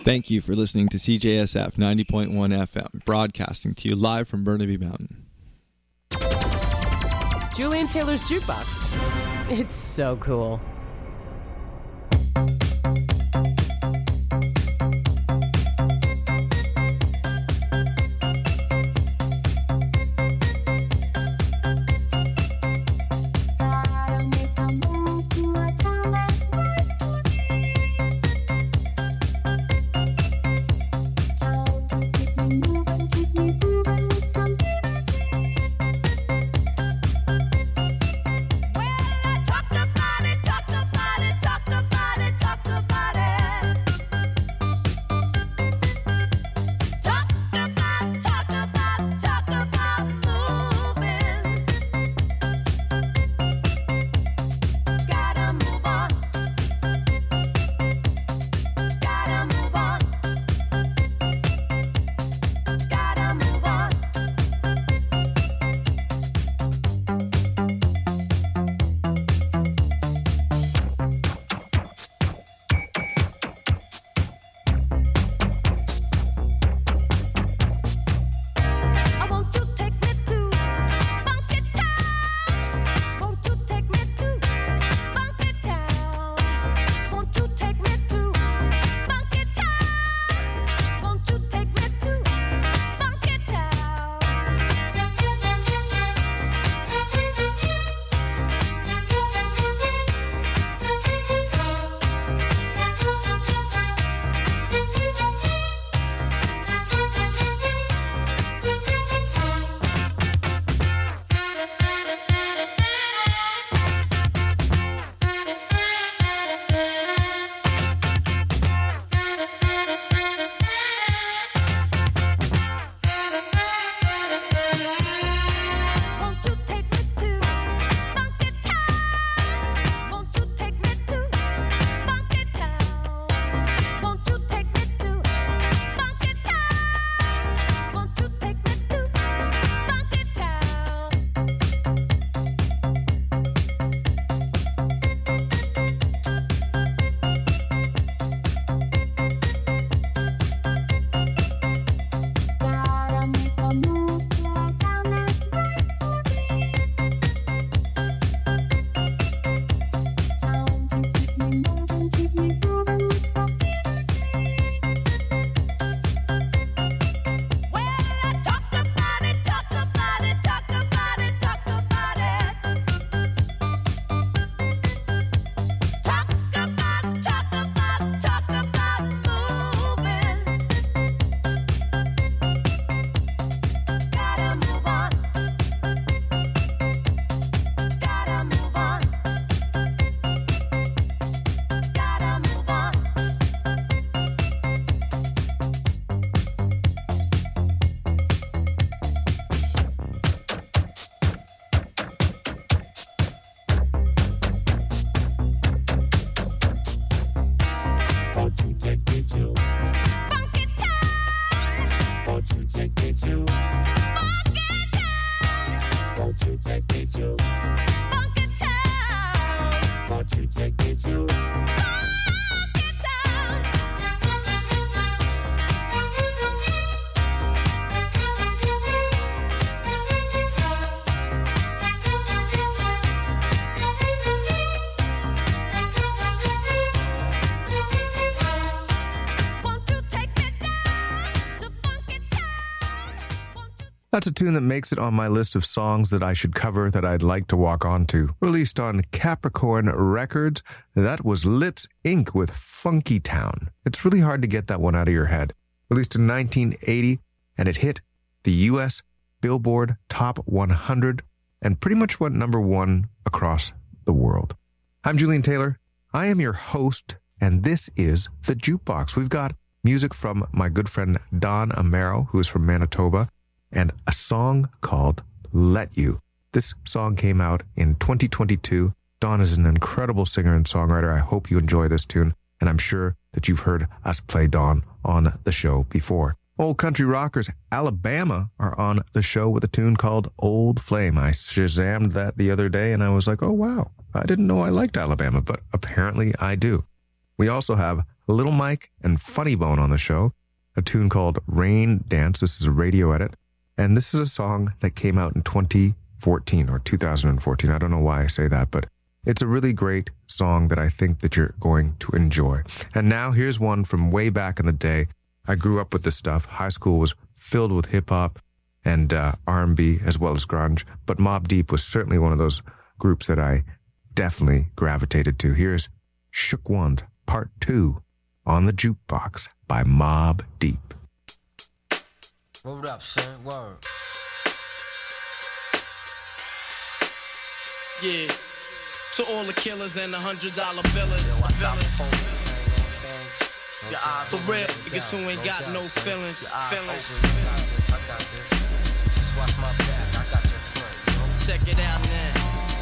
Thank you for listening to CJSF 90.1 FM, broadcasting to you live from Burnaby Mountain. Julian Taylor's Jukebox. It's so cool. That's a tune that makes it on my list of songs that I should cover that I'd like to walk on to. Released on Capricorn Records, that was Lips Inc. with Funky Town. It's really hard to get that one out of your head. Released in 1980, and it hit the U.S. Billboard Top 100 and pretty much went number one across the world. I'm Julian Taylor. I am your host, and this is The Jukebox. We've got music from my good friend Don Amaro, who is from Manitoba, and a song called Let You. This song came out in 2022. Don is an incredible singer and songwriter. I hope you enjoy this tune, and I'm sure that you've heard us play Don on the show before. Old country rockers Alabama are on the show with a tune called Old Flame. I Shazammed that the other day, and I was like, oh, wow, I didn't know I liked Alabama, but apparently I do. We also have Little Mike and Funny Bone on the show, a tune called Rain Dance. This is a radio edit. And this is a song that came out in 2014 or 2014. I don't know why I say that, but it's a really great song that I think that you're going to enjoy. And now here's one from way back in the day. I grew up with this stuff. High school was filled with hip-hop and R&B as well as grunge. But Mobb Deep was certainly one of those groups that I definitely gravitated to. Here's Shook Ones Part 2 on the Jukebox by Mobb Deep. Word up, son. Word. Yeah. To all the killers and the $100 billers. For real, niggas who ain't got no feelings. Just watch my back. I got your front. Check it out now.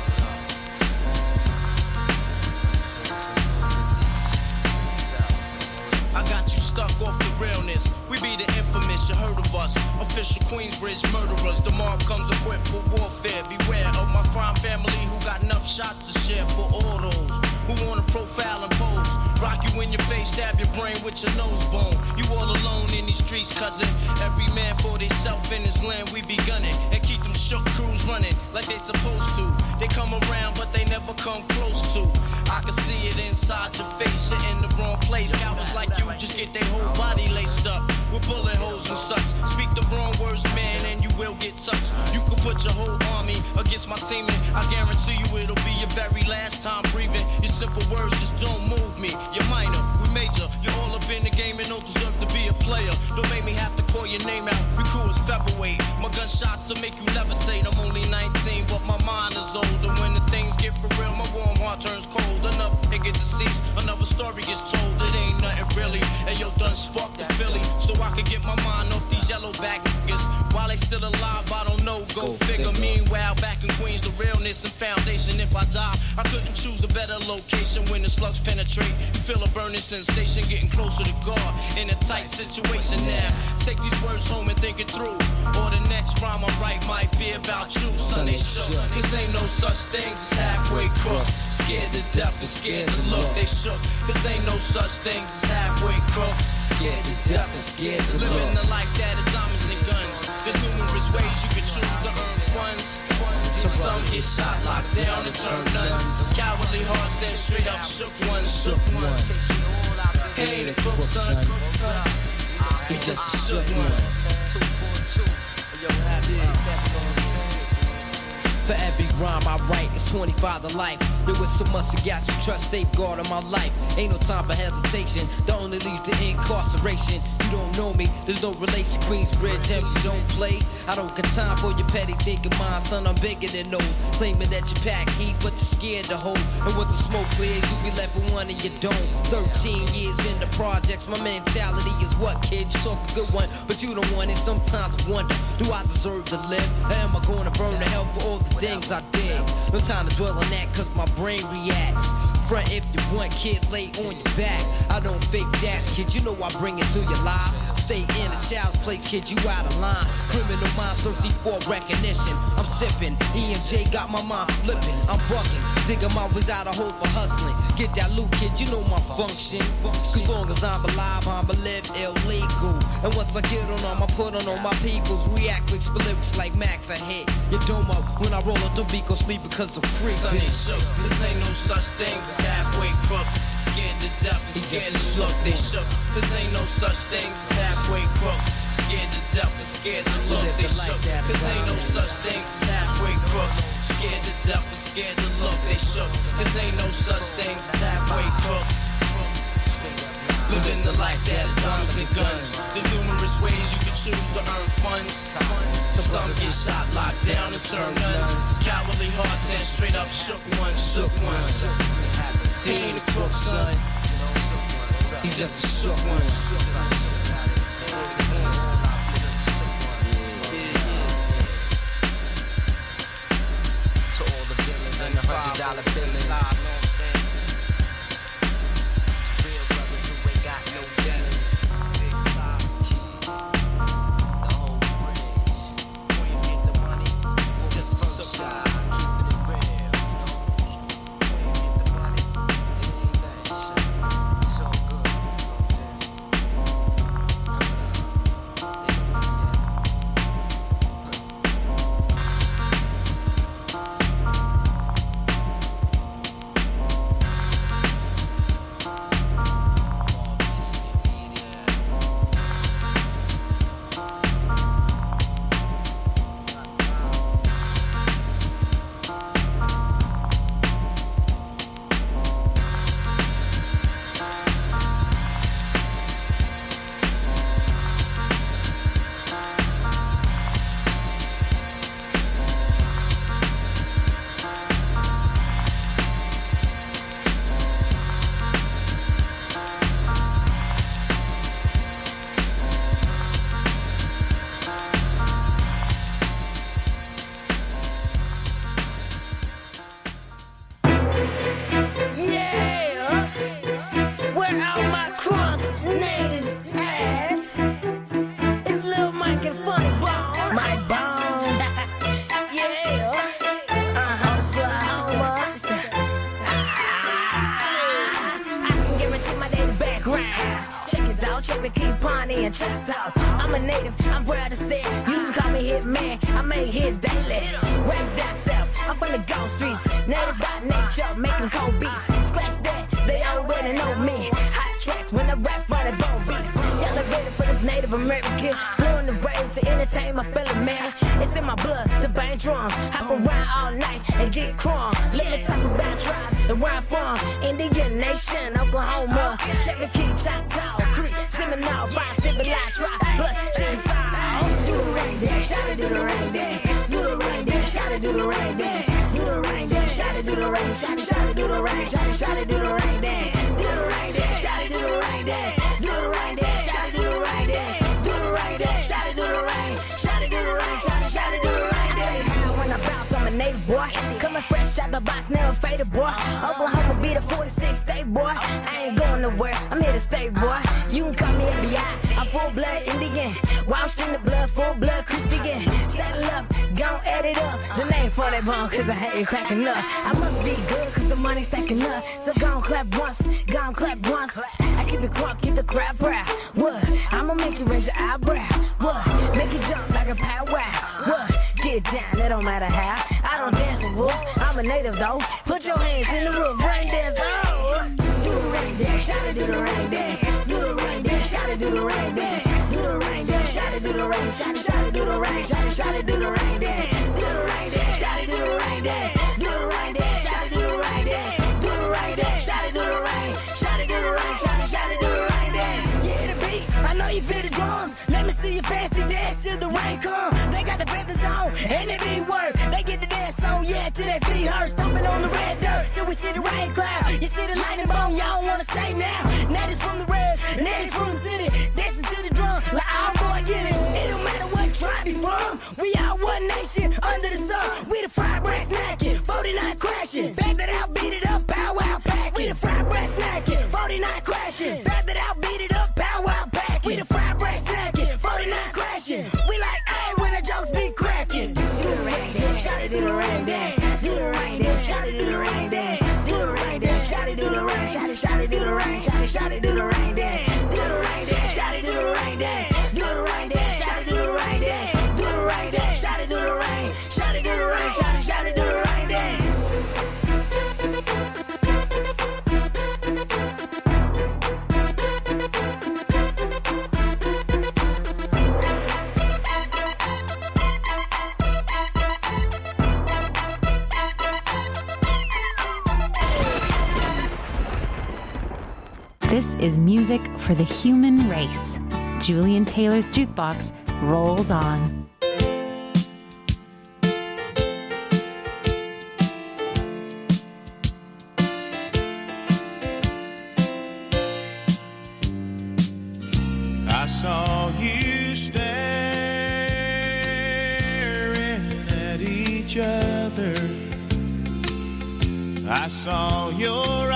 I got you stuck off the realness. We be the infamous, you heard of us. Official Queensbridge murderers. The mob comes equipped for warfare. Beware of my crime family who got enough shots to share for all those who wanna profile and pose. Rock you in your face, stab your brain with your nose bone. You all alone in these streets, cousin. Every man for theyself in his land, we be gunning. And keep them shook crews running like they supposed to. They come around, but they never come close to. I can see it inside your face, you're in the wrong place. Cowards like you just get their whole body laced up with bullet holes and such. Speak the wrong words, man, and you will get touched. You could put your whole army against my team, and I guarantee you it'll be your very last time breathing. Your simple words just don't move me. You're minor, we major. You're all up in the game and don't deserve to be a player. Don't make me have to call your name out. Your crew is featherweight. My gunshots will make you levitate. I'm only 19, but my mind is older. When the things get for real, my warm heart turns cold. Enough nigga deceased, another story is told. It ain't nothing really. And yo, done sparked the Philly, so I could get my mind off these yellow back niggas. While they still alive, I don't know. Go figure. Meanwhile, back in Queens, the realness and foundation. If I die, I couldn't choose a better location. When the slugs penetrate, you feel a burning sensation, getting closer to God in a tight situation. Now, take these words home and think it through. Or the next rhyme I write might be about you. Son, they shook. Cause ain't no such things as halfway crooks. Scared to death and scared to look. They shook. Cause ain't no such things as halfway crooks. Scared to death and scared to look. Living the life that is diamonds and guns. There's numerous ways you can choose to earn funds. Some get shot, locked down, and turn nuns. Cowardly hearts and straight up shook ones. Shook ones. He ain't a crook, son. He just a shook one. 242. Yo, happy. For every rhyme I write, it's 25 to life. There was so much I got you trust, safeguard in my life. Ain't no time for hesitation, that only leads to incarceration. You don't know me, there's no relation. Queensbridge, and you don't play. I don't got time for your petty thinking, mind, son, I'm bigger than those. Claiming that you pack heat, but you're scared to hold. And when the smoke clears, you be left with one and you don't. 13 years in the projects, my mentality is what, kid? You talk a good one, but you don't want it. Sometimes I wonder, do I deserve to live? Or am I gonna burn to hell for all the things I did? No time to dwell on that, cause my brain reacts. Front if you want, kid, lay on your back. I don't fake jazz, kid, you know I bring it to your life. Stay in a child's place, kid, you out of line. Criminal minds thirsty for recognition. I'm sipping, E&J got my mind flipping. I'm bugging, digging my ways out of hope for hustling. Get that loot, kid, you know my function. Cause long as I'm alive, I'ma live illegal. And once I get on them, I put on all my peoples. React quick, split lyrics like Max, I hit your domo. When I roll up the beat, go sleep because I'm free. Son, they shook. Cause ain't no such things as halfway crooks. Scared to death and scared to look. They shook. Cause ain't no such things as halfway crooks. Scared to death and scared to look. They shook. Cause ain't no such things as halfway crooks. Scared to death and scared to look. They shook. Cause ain't no such things as halfway crooks. Living the life that is diamonds and guns. There's numerous ways you can choose to earn funds. Some get shot, locked down, and turn nuns. Cowardly hearts and straight up shook ones. Shook ones. He ain't a crook, son. He's just a shook one. To all the villains and the $100 billings. Don't check the key Pawnee and Choctaw. I'm a native, I'm proud to say it. You can call me Hitman, I make hits daily. Raised down south, I'm from the Gulf Streets. Native by nature, making cold beats. Scratch that, they already know me. Hot tracks when I rap running bone beats. Y'all are ready for this Native American. Blowing the rays to entertain my fellow man. It's in my blood to bang drums. Hop around all night and get crunk. Let me talk about tribes and where I'm from. Indian Nation, Oklahoma. Check the key, Choctaw, Creek, Seminole, Fine, Civilized, Tribe, Plus, Chickasaw. Do the rain dance, shout it, do the rain dance. Do the rain dance, shout it, do the rain dance. Do the rain dance, shout it, do the rain, shout it, do the rain, shout it, do the rain dance. Do the rain dance, shout it, do the rain dance. Do the rain dance, shout it, do the rain dance. Do the rain dance, shout it, do the rain, shout it, do the rain, shout it, do the rain dance. When I bounce, I'm a native boy. Coming fresh out the box, never faded, boy. Oklahoma be the 46th state, boy. I ain't going nowhere, I'm here to stay, boy. You can call me FBI, I'm full-blood Indian. Wild string the blood, full-blood Christian. Saddle up, gon' edit up the name for that bone, cause I hate it cracking up. I must be good, cause the money's stacking up. So gon' clap once, gon' clap once. I keep it crunk, keep the crowd proud. What? I'ma make you raise your eyebrow. What? Make you jump like a powwow. What? Get down, it don't matter how. I don't dance with wolves, I'm a native though. Put your hands in the roof, rain dance, oh. Do the rain dance, shout it, do the rain dance. Do the rain dance, shout it, do the rain dance. Do the rain dance, shout it, do the rain, shout it, do the rain, shout it, do the rain dance. Do the rain dance, shout it, do the rain dance. Do the rain dance, shout it, do the rain dance. Do the rain dance, shout it, do the rain, shout it, do the rain, shout it, do the rain dance. Yeah, the beat, I know you feel the drums. Let me see your fancy dance till the rain come. They got the feathers on, and they be work. They get the dance on, yeah, till they feet hurt. Stomping on the red dirt till we see the rain cloud. You see the lightning bone, y'all wanna stay now. Natives from the reds, natives from the city, dancing to the drum like our boy get it. It don't matter what tribe you from, we all one nation under the sun. We the fried bread snacking, 49 crashing. Back that out, beat it up, pow wow pack. We the fried bread snacking, 49 crashing. Back that out, beat it up, pow wow pack. We the fried bread snacking, 49 crashing. We like hey when the jokes be cracking. Do the rain dance, shout it, do the rain dance. Do the rain dance, shout it, do the rain dance. Do the rain dance, shout it, do the rain, shout it, do the rain, shout it, do the rain dance. Do the rain dance, shout it, do the rain dance. Do the rain dance, shout it, do the rain dance. Do the rain dance, shout it, do the rain, shout it, do the rain, shout it, do the rain dance. This is music for the human race. Julian Taylor's Jukebox rolls on. I saw you staring at each other. I saw your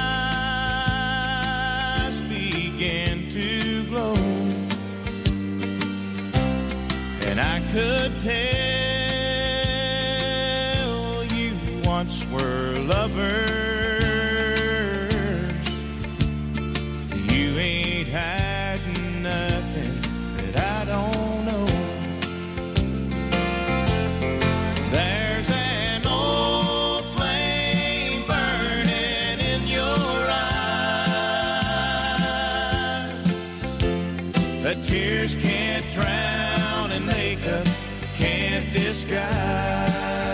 eyes begin to glow, and I could tell you once were lovers. You ain't had nothing that I don't know. There's an old flame burning in your eyes that tears can't drown and makeup can't disguise.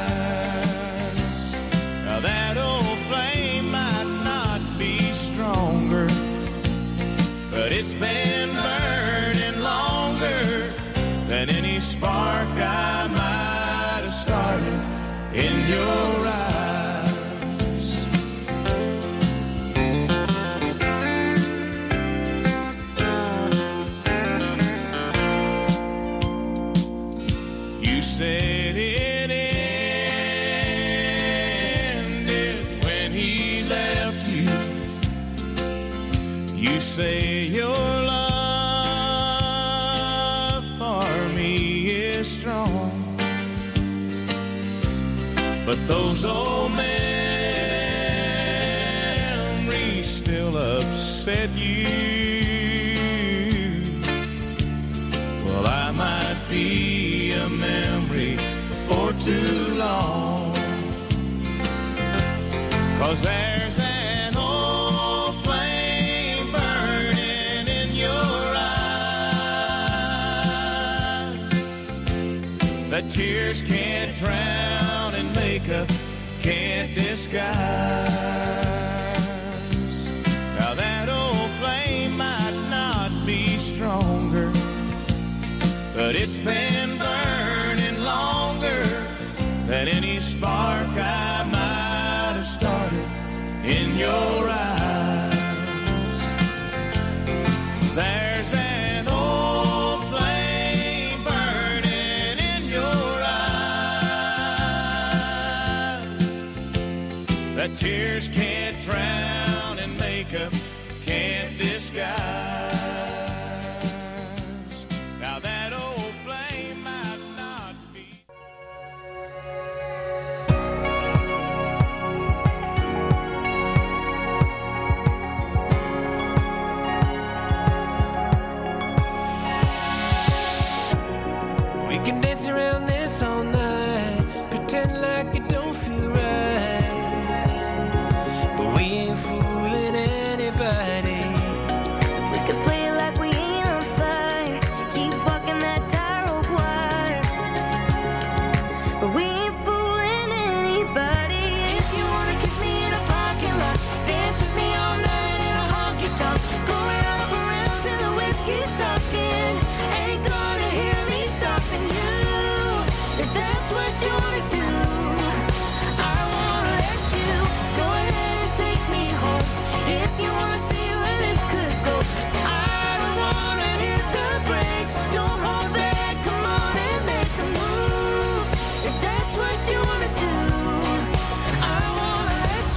Now that old flame might not be stronger, but it's been burning longer than any spark I might have started in your eyes. You said it ended when he left you. You say your love for me is strong, but those old memories still upset you. too long. 'Cause there's an old flame burning in your eyes that tears can't drown and makeup can't disguise. Now that old flame might not be stronger, but it's been burning longer than any spark I might have started in your eyes. There's an old flame burning in your eyes that tears can't drown and makeup can't disguise. Now that old flame might not be. We can dance around this all night, pretend like it don't feel right, but we ain't fooling anybody. We could play it like we ain't on fire, keep walking that tightrope wire, but we ain't fooling anybody. If you wanna kiss me in a parking lot, dance with me all night in a honky tonk, go around till the whiskey's talking, ain't gonna hear me stopping you. If that's what you wanna do, I wanna let you go ahead and take me home. If you wanna see where this could go, I don't wanna hit the brakes. Don't hold back, come on and make a move. If that's what you wanna do, I wanna let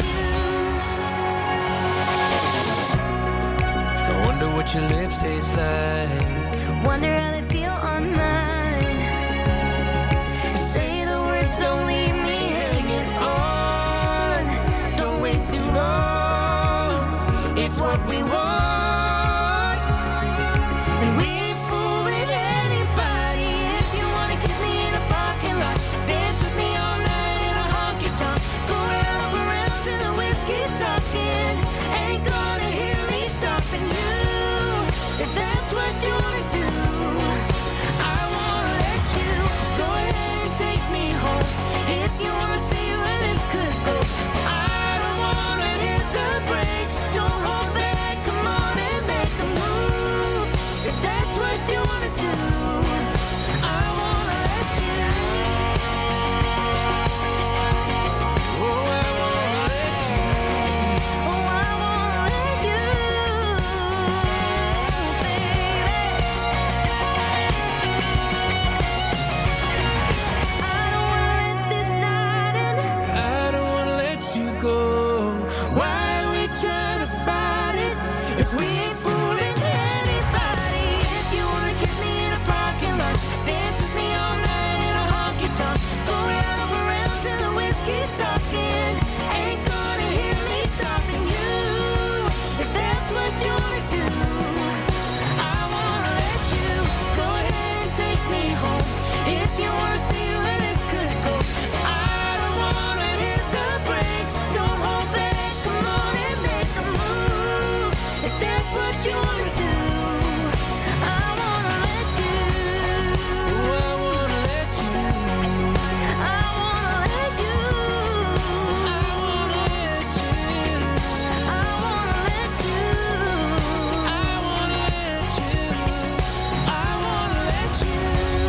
you. I wonder what your lips taste like. Wonder how they feel on mine. Say the words, don't leave me hanging on. Don't wait too long. It's what we want, and we ain't fooling anybody. If you wanna kiss me in a parking lot, dance with me all night in a honky tonk, go around till the whiskey's talking, ain't gonna hear me stopping you. If that's what you wanna do, I wanna let you go ahead and take me home. If you wanna see where this could go, I don't wanna hit the brakes. Don't hold back, come on and make a move. If that's what you wanna do, I wanna let you. Oh, I wanna let you. Oh, I wanna let you, baby. I don't wanna let this night end. I don't wanna let you go. Why are we trying to fight it if we ain't fooling anybody? If you wanna kiss me in a parking lot, dance with me all night in a honky tonk, go around till the whiskey's talking, ain't gonna hear me stopping you. If that's what you wanna do, I wanna let you go ahead and take me home. If you wanna see where this could go, I don't wanna hit the brakes. Don't hold back, come on and make a move. If that's what you wanna do, I wanna let you. Oh, I wanna let you. I wanna let you. I wanna let you. I wanna let you. I wanna let you. I wanna let you.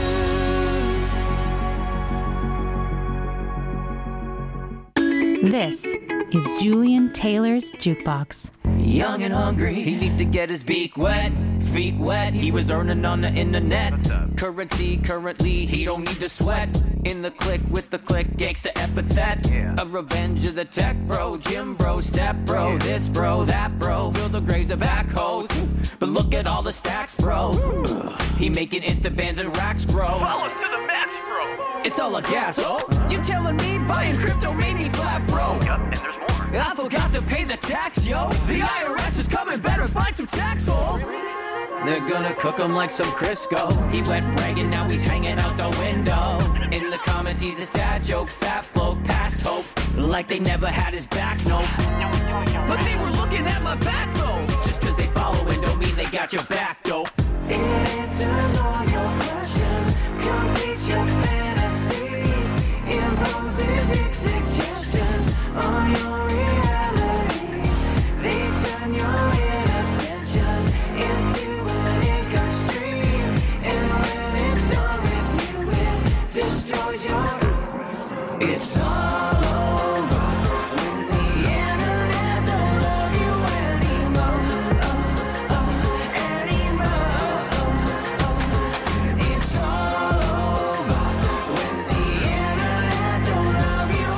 This is Julian Taylor's Jukebox. Young and hungry, he need to get his beak wet, feet wet. He was earning on the internet. Currently, he don't need to sweat. In the click with the click, gangsta epithet. A revenge of the tech bro, gym bro, step bro, this bro, that bro. Fill the graves of backhoes, but look at all the stacks, bro. He making Insta bands and racks, bro. Follows to the max, bro. It's all a gas, oh? You telling me buying crypto made me flat, bro? Yup, and there's more. I forgot to pay the tax, yo. The IRS is coming, better find some tax holes. They're gonna cook him like some Crisco. He went bragging, now he's hanging out the window. In the comments, he's a sad joke, fat bloke, past hope. Like they never had his back, nope. But they were looking at my back, though. Just cause they following don't mean they got your back, dope. It answers all your questions, completes your fantasies, imposes its suggestions on your reality. They turn your inattention into an income stream, and when it's done with you, it destroys your. It's all over when the internet don't love you anymore, anymore. It's all over when the internet don't love you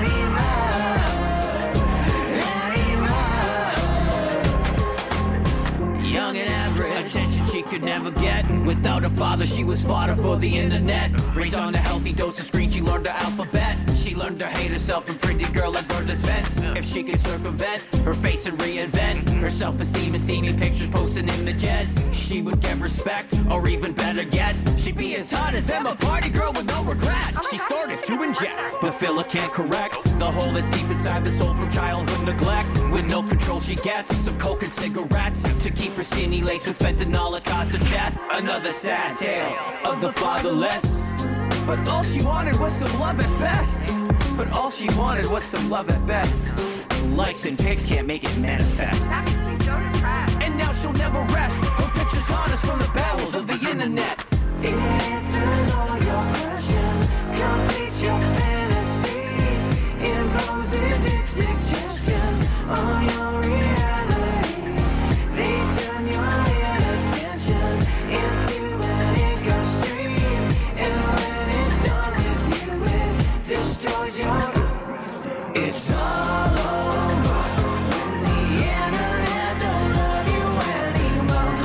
anymore, anymore. Young and average, attention she could never get. Without a father, she was fodder for the internet. Raised on a healthy dose of screen, she learned her alphabet. She learned to hate herself from pretty girl at Verda's vents. If she could circumvent her face and reinvent her self-esteem and steamy pictures posting images, she would get respect, or even better yet, she'd be as hot as Emma, party girl with no regrets. She started to inject, but filler can't correct the hole that's deep inside the soul from childhood neglect. With no control she gets some coke and cigarettes to keep her skinny laced with fentanyl that caused her death. Another sad tale of the fatherless. But all she wanted was some love at best. But all she wanted was some love at best. Likes and pics can't make it manifest. That makes me so depressed. And now she'll never rest. Her pictures haunt us from the bowels of the internet. It answers all your questions, completes your fantasies, imposes its suggestions on your reality. They turn your inattention into an income stream, and when it's done with you, it destroys your. It's all over when the internet don't love you anymore,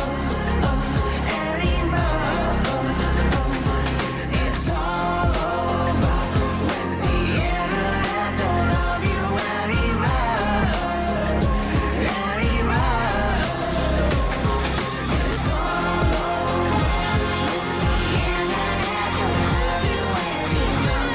anymore. It's all over when the internet don't love you anymore, anymore. It's all over when the internet don't love you anymore,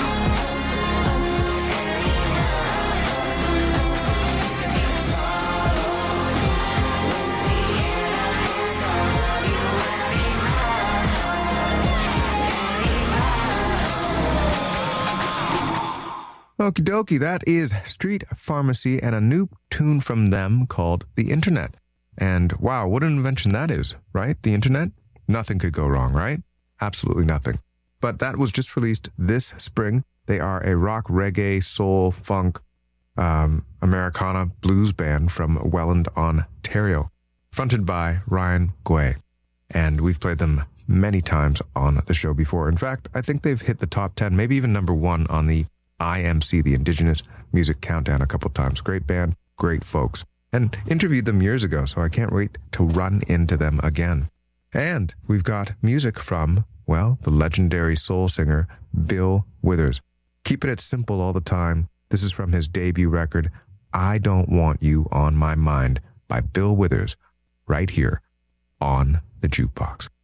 Okie dokie, that is Street Pharmacy and a new tune from them called The Internet. And wow, what an invention that is, right? The Internet? Nothing could go wrong, right? Absolutely nothing. But that was just released this spring. They are a rock, reggae, soul, funk, Americana blues band from Welland, Ontario, fronted by Ryan Guay. And we've played them many times on the show before. In fact, I think they've hit the top 10, maybe even number 1 on the IMC, the Indigenous Music Countdown, a couple times. Great band, great folks. And interviewed them years ago, so I can't wait to run into them again. And we've got music from, well, the legendary soul singer Bill Withers. Keeping it simple all the time. This is from his debut record, I Don't Want You on My Mind, by Bill Withers, right here on the Jukebox.